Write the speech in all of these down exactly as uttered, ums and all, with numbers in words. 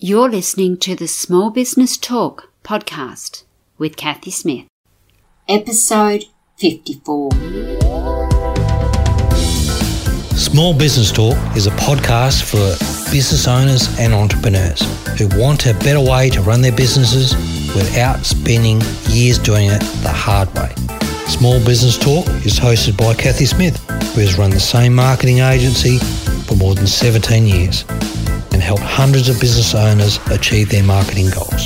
You're listening to the Small Business Talk podcast with Kathy Smith. Episode fifty-four. Small Business Talk is a podcast for business owners and entrepreneurs who want a better way to run their businesses without spending years doing it the hard way. Small Business Talk is hosted by Kathy Smith, who has run the same marketing agency for more than seventeen years and helped hundreds of business owners achieve their marketing goals.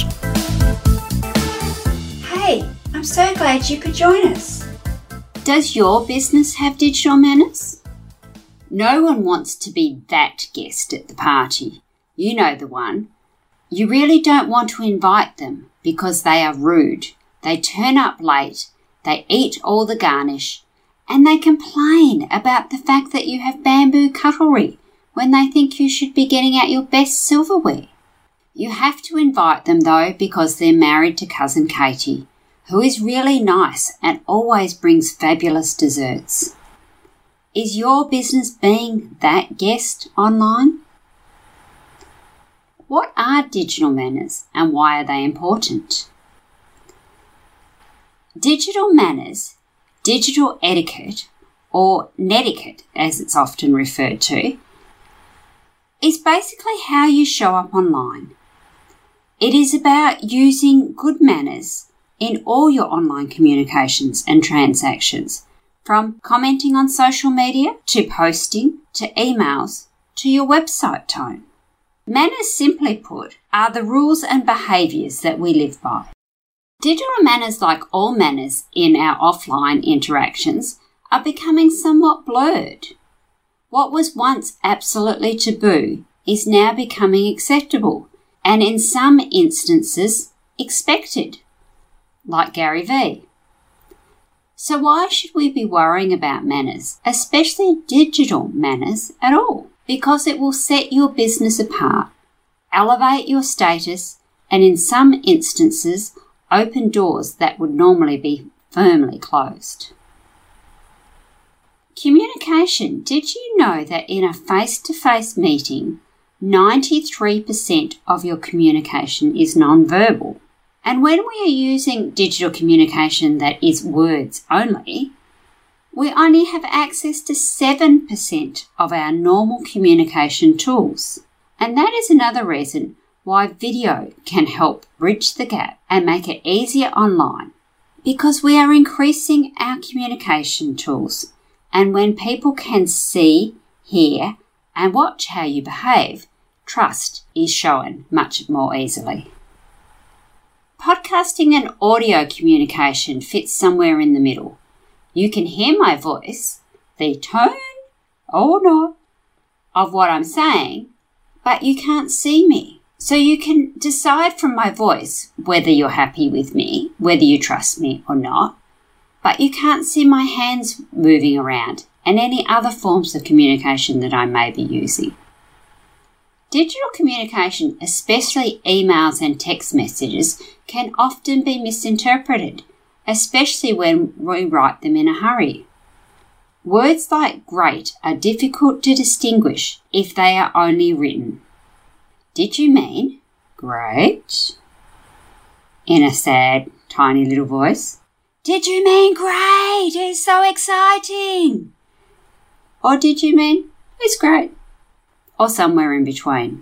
Hey, I'm so glad you could join us. Does your business have digital manners? No one wants to be that guest at the party. You know the one. You really don't want to invite them because they are rude. They turn up late, they eat all the garnish, and they complain about the fact that you have bamboo cutlery when they think you should be getting out your best silverware. You have to invite them though because they're married to Cousin Katie, who is really nice and always brings fabulous desserts. Is your business being that guest online? What are digital manners and why are they important? Digital manners, digital etiquette, or netiquette as it's often referred to, is basically how you show up online. It is about using good manners in all your online communications and transactions, from commenting on social media to posting to emails to your website tone. Manners, simply put, are the rules and behaviours that we live by. Digital manners, like all manners in our offline interactions, are becoming somewhat blurred. What was once absolutely taboo is now becoming acceptable and in some instances expected, like Gary Vee. So why should we be worrying about manners, especially digital manners, at all? Because it will set your business apart, elevate your status, and in some instances open doors that would normally be firmly closed. Communication. Did you know that in a face-to-face meeting, ninety-three percent of your communication is non-verbal? And when we are using digital communication that is words only, we only have access to seven percent of our normal communication tools. And that is another reason why video can help bridge the gap and make it easier online, because we are increasing our communication tools. And when people can see, hear, and watch how you behave, trust is shown much more easily. Podcasting and audio communication fits somewhere in the middle. You can hear my voice, the tone or not of what I'm saying, but you can't see me. So you can decide from my voice whether you're happy with me, whether you trust me or not, but you can't see my hands moving around and any other forms of communication that I may be using. Digital communication, especially emails and text messages, can often be misinterpreted, especially when we write them in a hurry. Words like great are difficult to distinguish if they are only written. Did you mean great? In a sad, tiny little voice. Did you mean great? It's so exciting. Or did you mean it's great? Or somewhere in between.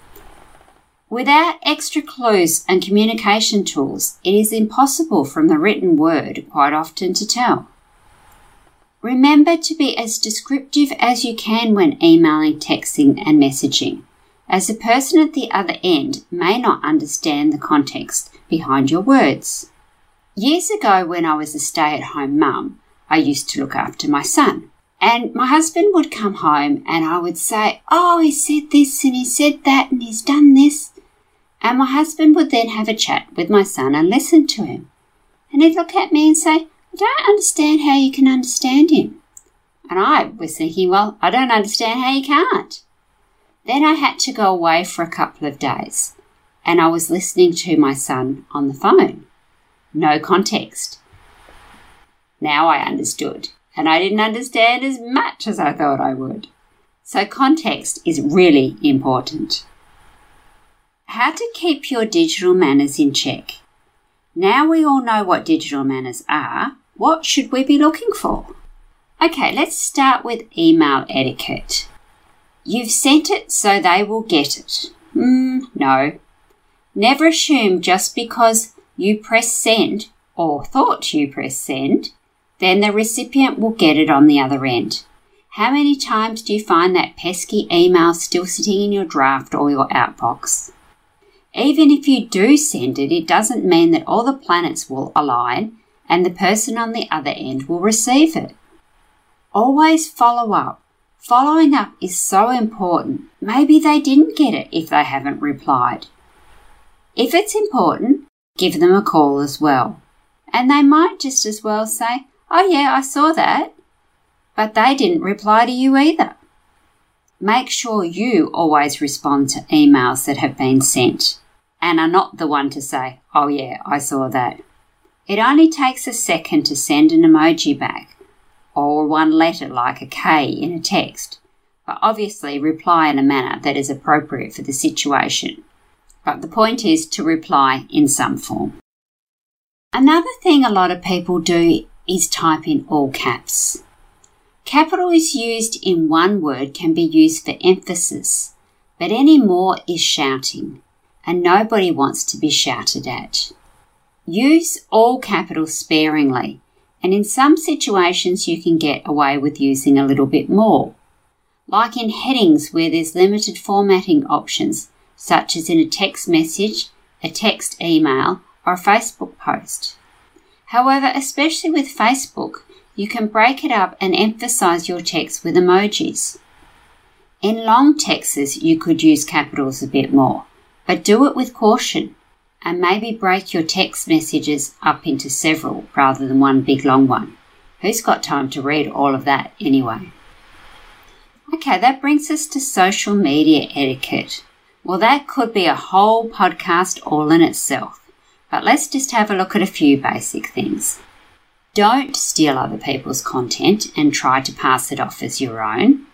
Without extra clues and communication tools, it is impossible from the written word quite often to tell. Remember to be as descriptive as you can when emailing, texting and messaging, as the person at the other end may not understand the context behind your words. Years ago, when I was a stay-at-home mum, I used to look after my son. And my husband would come home and I would say, oh, he said this and he said that and he's done this. And my husband would then have a chat with my son and listen to him. And he'd look at me and say, I don't understand how you can understand him. And I was thinking, well, I don't understand how you can't. Then I had to go away for a couple of days and I was listening to my son on the phone. No context. Now I understood, and I didn't understand as much as I thought I would. So context is really important. How to keep your digital manners in check. Now we all know what digital manners are. What should we be looking for? Okay, let's start with email etiquette. You've sent it so they will get it. Mm, no. Never assume just because you press send or thought you press send, then the recipient will get it on the other end. How many times do you find that pesky email still sitting in your draft or your outbox? Even if you do send it, it doesn't mean that all the planets will align and the person on the other end will receive it. Always follow up. Following up is so important. Maybe they didn't get it if they haven't replied. If it's important, give them a call as well. And they might just as well say, "Oh yeah, I saw that," but they didn't reply to you either. Make sure you always respond to emails that have been sent and are not the one to say, "Oh yeah, I saw that." It only takes a second to send an emoji back or one letter like a K in a text, but obviously reply in a manner that is appropriate for the situation. But the point is to reply in some form. Another thing a lot of people do is type in all caps. Capital is used in one word can be used for emphasis, but any more is shouting, and nobody wants to be shouted at. Use all capital sparingly, and in some situations you can get away with using a little bit more, like in headings where there's limited formatting options, such as in a text message, a text email, or a Facebook post. However, especially with Facebook, you can break it up and emphasize your text with emojis. In long texts, you could use capitals a bit more, but do it with caution and maybe break your text messages up into several rather than one big long one. Who's got time to read all of that anyway? Okay, that brings us to social media etiquette. Well, that could be a whole podcast all in itself, but let's just have a look at a few basic things. Don't steal other people's content and try to pass it off as your own.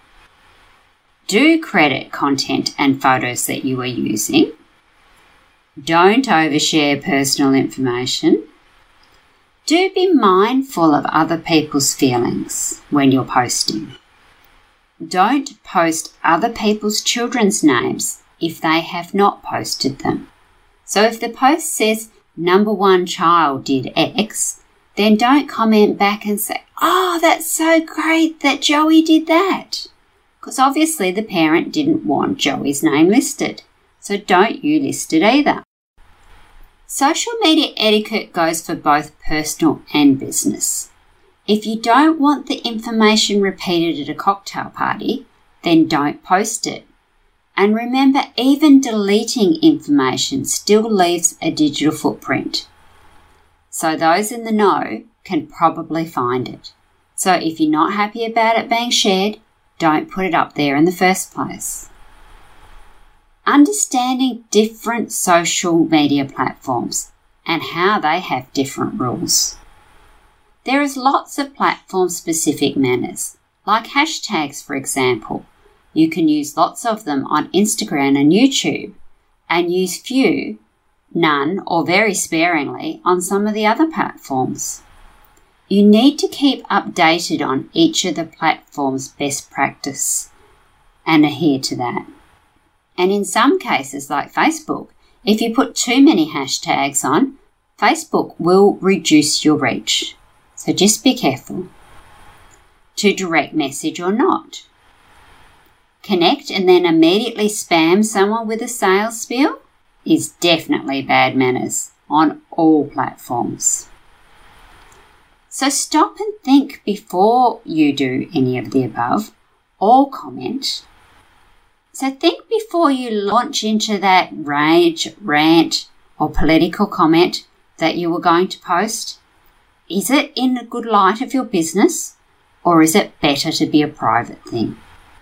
Do credit content and photos that you are using. Don't overshare personal information. Do be mindful of other people's feelings when you're posting. Don't post other people's children's names if they have not posted them. So if the post says number one child did X, then don't comment back and say, "Oh, that's so great that Joey did that." Because obviously the parent didn't want Joey's name listed. So don't you list it either. Social media etiquette goes for both personal and business. If you don't want the information repeated at a cocktail party, then don't post it. And remember, even deleting information still leaves a digital footprint. So those in the know can probably find it. So if you're not happy about it being shared, don't put it up there in the first place. Understanding different social media platforms and how they have different rules. There is lots of platform-specific manners, like hashtags, for example. You can use lots of them on Instagram and YouTube, and use few, none, or very sparingly on some of the other platforms. You need to keep updated on each of the platform's best practice and adhere to that. And in some cases, like Facebook, if you put too many hashtags on, Facebook will reduce your reach. So just be careful. To direct message or not. Connect and then immediately spam someone with a sales spiel is definitely bad manners on all platforms. So stop and think before you do any of the above or comment. So think before you launch into that rage, rant or political comment that you were going to post. Is it in a good light of your business, or is it better to be a private thing?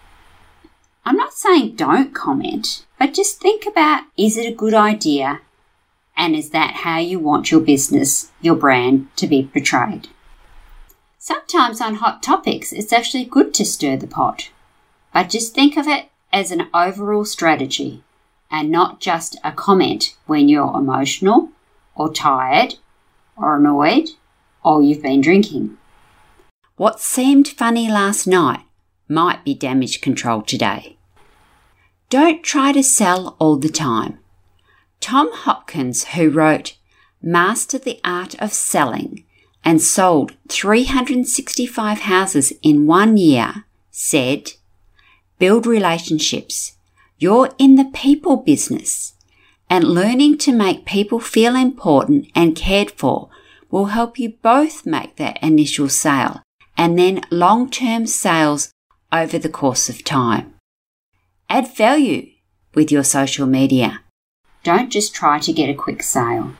I'm not saying don't comment, but just think about, is it a good idea, and is that how you want your business, your brand, to be portrayed? Sometimes on hot topics, it's actually good to stir the pot, but just think of it as an overall strategy. and not just a comment when you're emotional or tired or annoyed or you've been drinking. What seemed funny last night might be damage control today. Don't try to sell all the time. Tom Hopkins, who wrote Master the Art of Selling and sold three hundred sixty-five houses in one year, said, build relationships. You're in the people business, and learning to make people feel important and cared for will help you both make that initial sale and then long-term sales over the course of time. Add value with your social media. Don't just try to get a quick sale.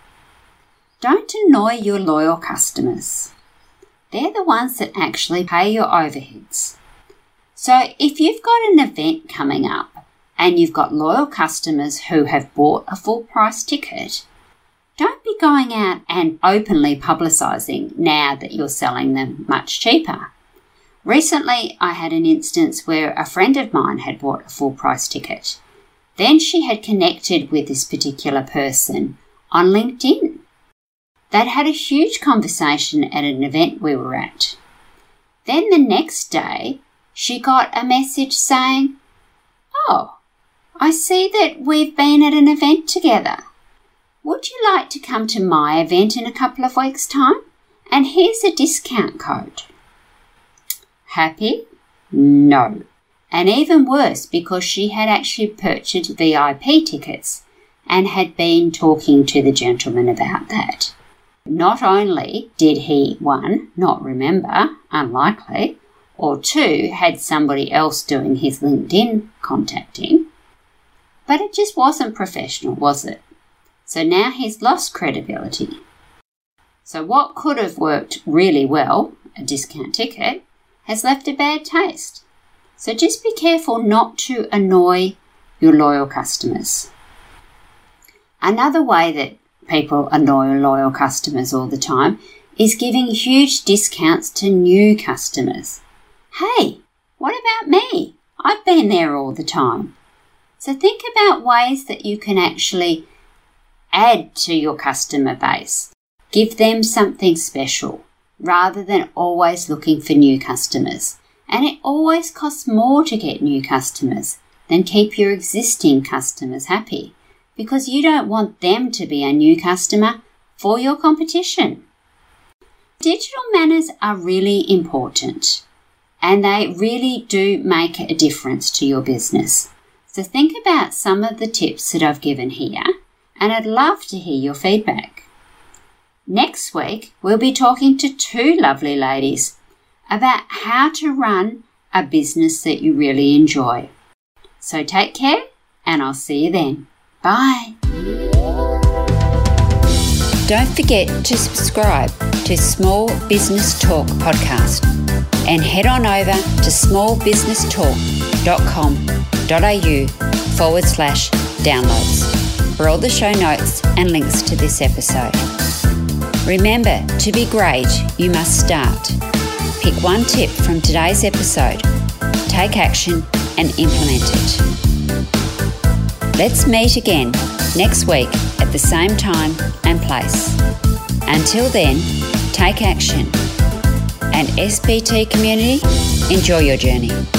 Don't annoy your loyal customers. They're the ones that actually pay your overheads. So if you've got an event coming up and you've got loyal customers who have bought a full price ticket, don't be going out and openly publicising now that you're selling them much cheaper. Recently, I had an instance where a friend of mine had bought a full price ticket. Then she had connected with this particular person on LinkedIn. They'd had a huge conversation at an event we were at. Then the next day, she got a message saying, "Oh, I see that we've been at an event together. Would you like to come to my event in a couple of weeks' time? And here's a discount code." Happy? No. And even worse, because she had actually purchased V I P tickets and had been talking to the gentleman about that. Not only did he, one, not remember, unlikely, or two, had somebody else doing his LinkedIn contacting, but it just wasn't professional, was it? So now he's lost credibility. So what could have worked really well, a discount ticket, has left a bad taste. So just be careful not to annoy your loyal customers. Another way that people annoy loyal customers all the time is giving huge discounts to new customers. Hey, what about me? I've been there all the time. So think about ways that you can actually add to your customer base. Give them something special rather than always looking for new customers. And it always costs more to get new customers than keep your existing customers happy, because you don't want them to be a new customer for your competition. Digital manners are really important, and they really do make a difference to your business. So think about some of the tips that I've given here, and I'd love to hear your feedback. Next week, we'll be talking to two lovely ladies about how to run a business that you really enjoy. So take care, and I'll see you then. Bye. Don't forget to subscribe to Small Business Talk podcast and head on over to smallbusinesstalk.com.au forward slash downloads for all the show notes and links to this episode. Remember, to be great, you must start. Pick one tip from today's episode, take action and implement it. Let's meet again next week at the same time and place. Until then, take action. And S B T community, enjoy your journey.